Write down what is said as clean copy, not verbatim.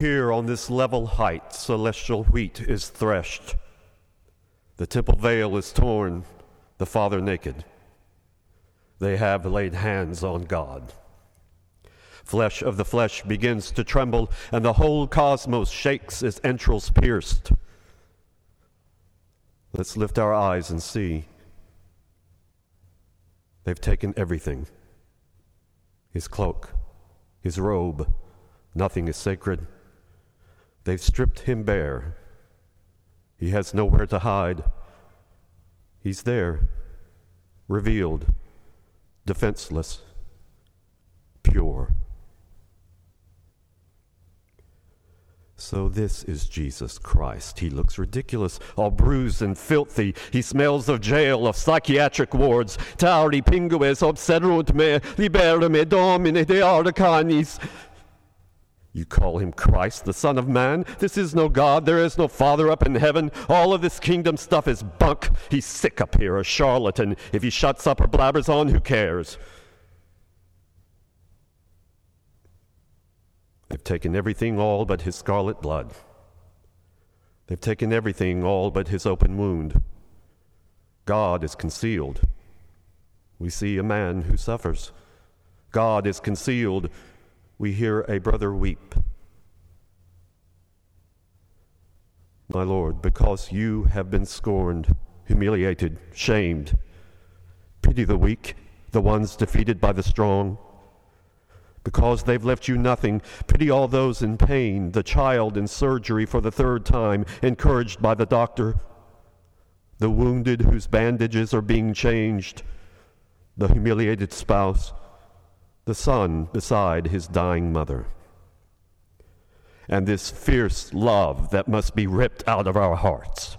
Here on this level height, celestial wheat is threshed. The temple veil is torn, the Father naked. They have laid hands on God. Flesh of the flesh begins to tremble, and the whole cosmos shakes, its entrails pierced. Let's lift our eyes and see. They've taken everything. His cloak, his robe, nothing is sacred. They've stripped him bare. He has nowhere to hide. He's there, revealed, defenseless, pure. So this is Jesus Christ. He looks ridiculous, all bruised and filthy. He smells of jail, of psychiatric wards. Tauri pingues obserunt me, libera me domine de arcanis. You call him Christ, the Son of Man? This is no God. There is no Father up in heaven. All of this kingdom stuff is bunk. He's sick up here, a charlatan. If he shuts up or blabbers on, who cares? They've taken everything, all but his scarlet blood. They've taken everything, all but his open wound. God is concealed. We see a man who suffers. God is concealed. We hear a brother weep. My Lord, because you have been scorned, humiliated, shamed, pity the weak, the ones defeated by the strong. Because they've left you nothing, pity all those in pain, the child in surgery for the third time, encouraged by the doctor, the wounded whose bandages are being changed, the humiliated spouse, the son beside his dying mother. And this fierce love that must be ripped out of our hearts.